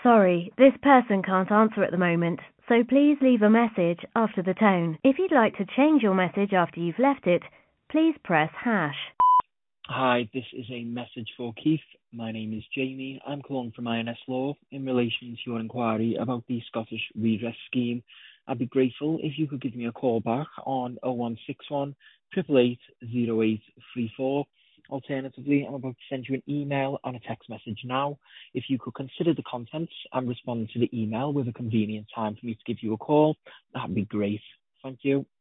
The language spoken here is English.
Sorry, this person can't answer at the moment, so please leave a message after the tone. If you'd like to change your message after you've left it, please press hash. Hi, this is a message for Keith. My name is Jamie. I'm calling from INS Law in relation to your inquiry about the Scottish Redress Scheme. I'd be grateful if you could give me a call back on 0161 888 0834. Alternatively, I'm about to send you an email and a text message now. If you could consider the contents and respond to the email with a convenient time for me to give you a call, that'd be great. Thank you.